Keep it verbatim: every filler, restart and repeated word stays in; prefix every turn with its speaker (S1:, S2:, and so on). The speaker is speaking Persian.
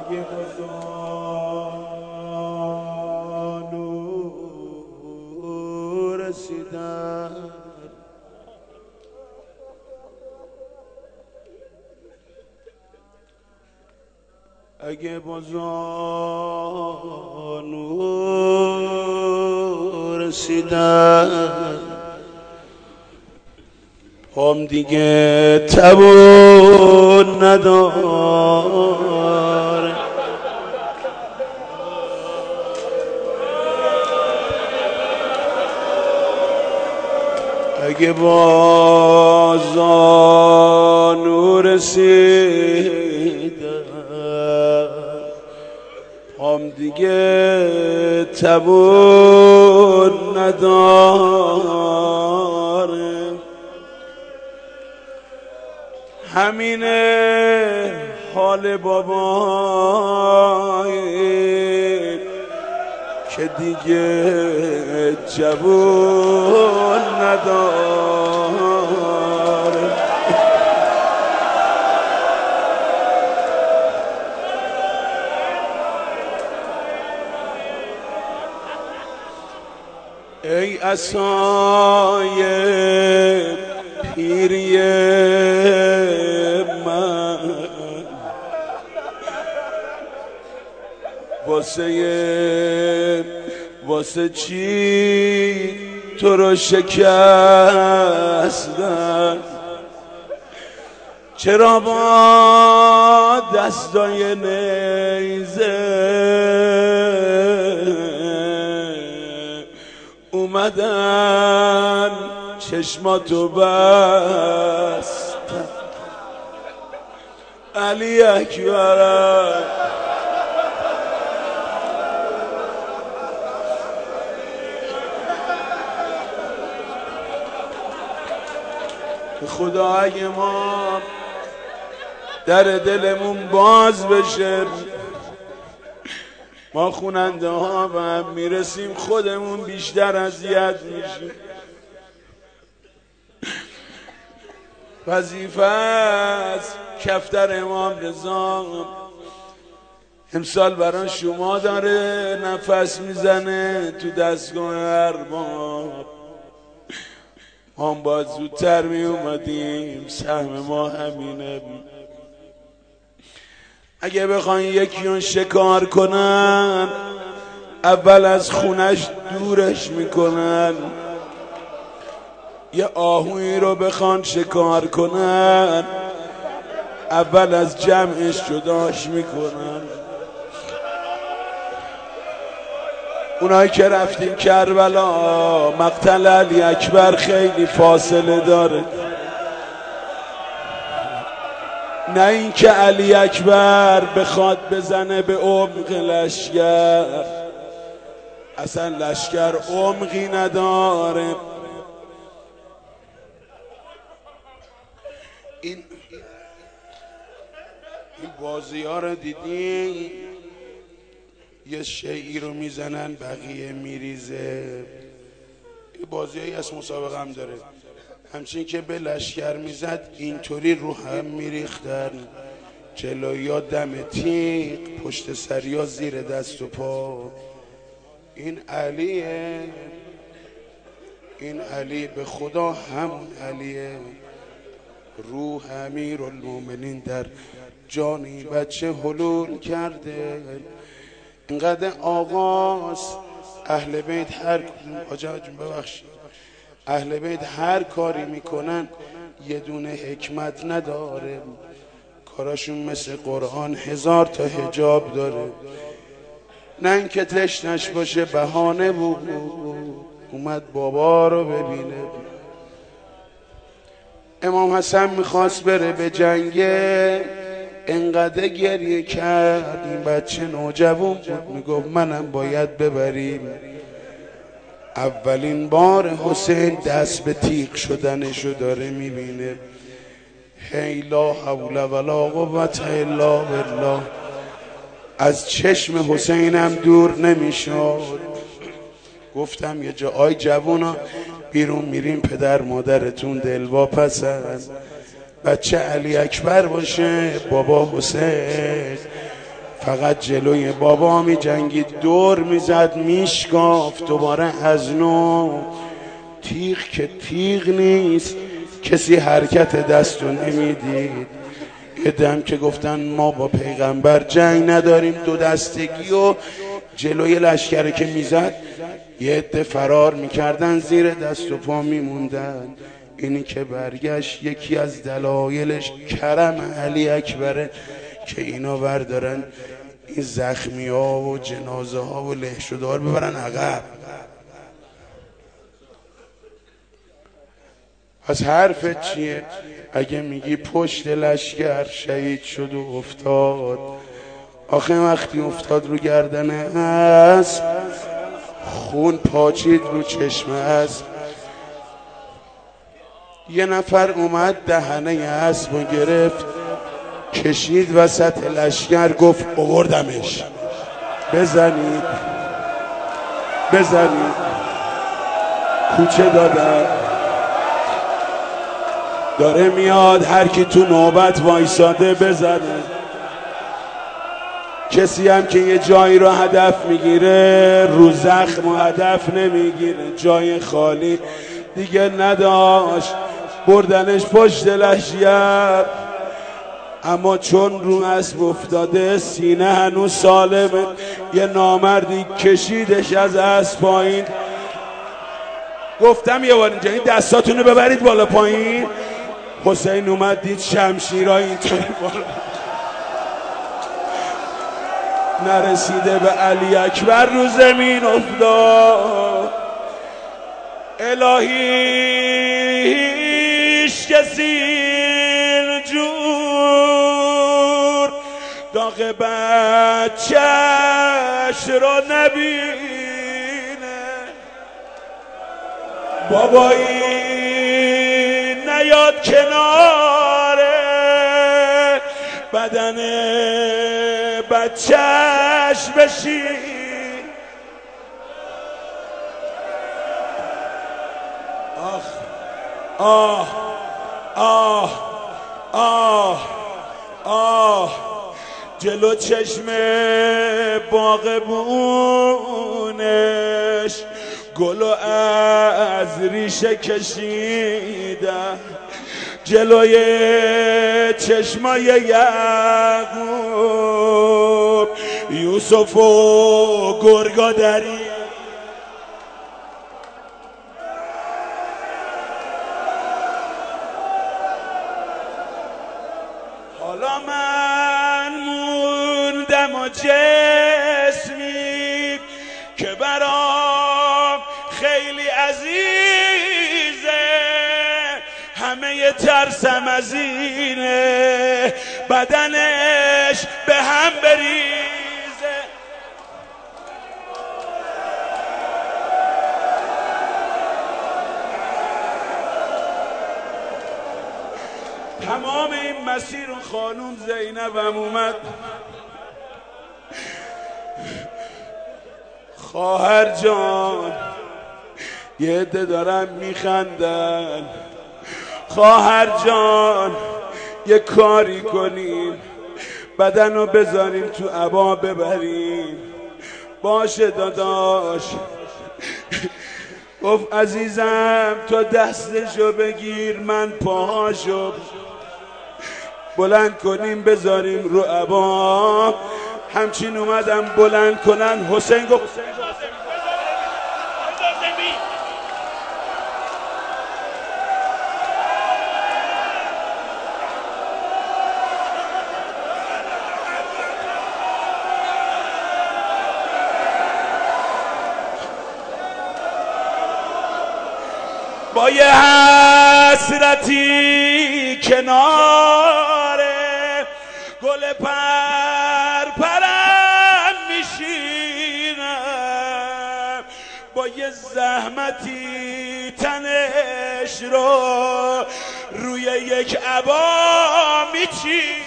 S1: اگه بازانو رسیدن اگه بازانو رسیدن پام دیگه تبون نداره اگه بازانو رسیدن پام دیگه تبون نداره همینه حال بابای که دیگه جوون نداره ای عصای پیری من واسه واسه چی تو رو شکستن چرا با دستای نیزه اومدن چشماتو بست علی اکبر خدا اگه ما در دلمون باز بشه ما خوننده ها و هم میرسیم خودمون بیشتر اذیت میشیم. وظیفه است کفتر امام رضا امسال برای شما داره نفس میزنه تو دستگاه ارباب. ما باید زودتر می اومدیم، سهم ما همینه. اگه بخواین یکیون شکار کنن اول از خونش دورش میکنن، یه آهویی رو بخوان شکار کنن اول از جمعش جداش میکنن. اونایی که رفتیم کربلا مقتل علی اکبر خیلی فاصله داره، نه اینکه علی اکبر بخواد بزنه به عمق لشکر، اصلا لشکر عمقی نداره. این این بازی ها رو دیدی یه شیعی رو میزنن بقیه میریزه. این بازی هایی از مسابقه هم داره، همچنین که به لشکر میزد اینطوری رو هم میریختن، جلویا دم تیغ، پشت سریا زیر دست و پا. این علیه، این علی به خدا همون علیه. روح امیرالمومنین در جانی بچه حلول کرده. اینقدر آغاز اهل بیت هر حاجت ببخشید اهل بیت هر کاری میکنن یه دونه حکمت نداره، کاراشون مثل قرآن هزار تا حجاب داره. نه اینکه تشنش باشه بهانه بود اومد بابا رو ببینه. امام حسن میخواست بره به جنگه، انقدر گریه کرد. این بچه نوجوان بود، میگفت منم باید ببریم. اولین بار حسین دست به تیغ شدنشو داره میبینه. هی لا حول ولا قوت الا بالله. از چشم حسینم دور نمیشد. گفتم یه جا آی جوونا بیرون میریم پدر مادرتون دلواپسن، بچه علی اکبر باشه بابا حسین فقط جلوی بابا می جنگید، دور می زد میشکافت دوباره از نو. تیغ که تیغ نیست، کسی حرکت دستو نمیدید. ادم که گفتن ما با پیغمبر جنگ نداریم، دو دستگی و جلوی لشکره که میزد یه عده فرار میکردن، زیر دست و پا میموندن. اینی که برگشت یکی از دلایلش کرم علی اکبره که اینا بردارن این زخمی ها و جنازه ها و له شدار ببرن عقب. پس حرفت چیه؟ اگه میگی پشت لشکر شهید شد و افتاد، آخه وقتی افتاد رو گردن اسب خون پاچید رو چشم اسب، یه نفر اومد دهنه اسب رو گرفت کشید وسط لشکر، گفت آوردمش، بزنید بزنید. کوچه دادن، داره میاد هر کی تو نوبت وایساده بزنه. کسی هم که یه جایی رو هدف میگیره رو زخم و هدف نمیگیره، جای خالی دیگه نداشت، بردنش پشت لشکر. اما چون رو اسب افتاده سینه هنوز سالمه، یه نامردی کشیدش از اسب پایین. گفتم یه بار اینجا این دستاتونو ببرید بالا پایین. حسین اومد دید شمشیرای اینطوری بالا نرسیده به علی اکبر رو زمین افتاد. الهی هیچ کسی جور داغ بچه‌ش را نبینه. بابایی نیاد کناره بدن بچه‌ش بشی. آخ آه آه آه آه جلو چشم باغبونش گلو از ریشه کشیدن، جلوی چشمای یعقوب یوسف و گرگا دری. حالا من موندم و جسمی که برام خیلی عزیزه، همه ترسم از اینه بدنش به هم بریزه. تمام این مسیر و خانوم زینبم اومد. خواهر جان یه عده دارن میخندن، خواهر جان یه کاری کنیم بدن رو بذاریم تو عبا ببریم. باشه داداش. گفت عزیزم تو دستشو بگیر من پاهاشو بلند کنیم بذاریم رو عبا. همچین اومدم بلند کنن، حسین گفت با یه حسرتی کناره گل پر پرم میشینم، با یه زحمتی تنش رو روی یک عبا میچینم.